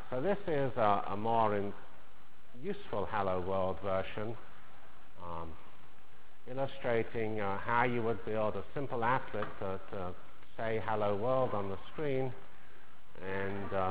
So this is a more useful Hello World version, illustrating how you would build a simple applet to say Hello World on the screen. And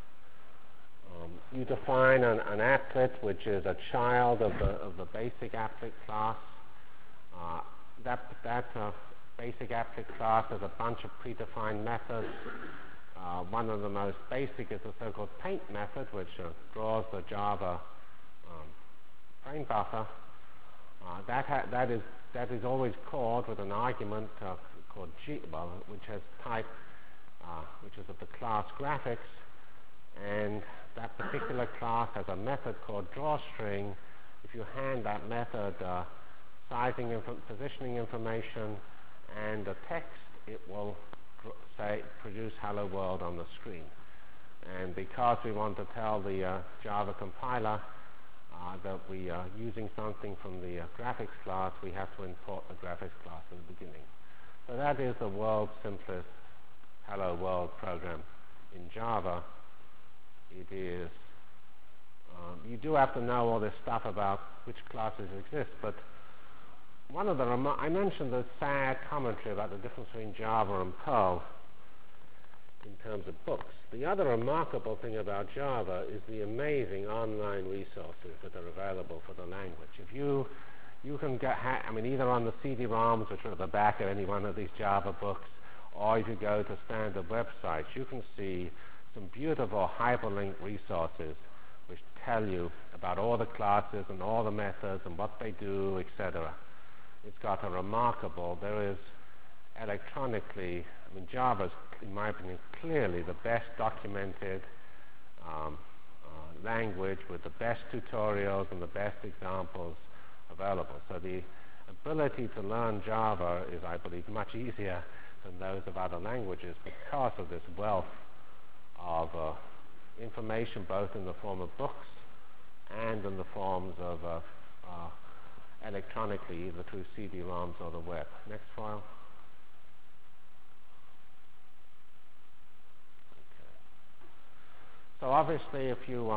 you define an applet which is a child of the basic applet class. That basic applet class has a bunch of predefined methods. One of the most basic is the so-called paint method, which draws the Java frame buffer. That is always called with an argument called which has type, which is of the class graphics, and that particular class has a method called drawString. If you hand that method sizing and positioning information and the text, it will produce Hello World on the screen. And because we want to tell the Java compiler that we are using something from the graphics class, we have to import the graphics class in the beginning. So that is the world's simplest Hello World program in Java. It is, you do have to know all this stuff about which classes exist, but one of the I mentioned the sad commentary about the difference between Java and Perl in terms of books. The other remarkable thing about Java is the amazing online resources that are available for the language. If you can get, either on the CD-ROMs, which are at the back of any one of these Java books, or if you go to standard websites, you can see some beautiful hyperlink resources which tell you about all the classes and all the methods and what they do, etc. It's got a remarkable, there is electronically, Java's, in my opinion, clearly the best documented language with the best tutorials and the best examples available. So the ability to learn Java is, I believe, much easier than those of other languages because of this wealth of information, both in the form of books and in the forms of electronically, either through CD-ROMs or the web. Next file. Okay. So obviously, if you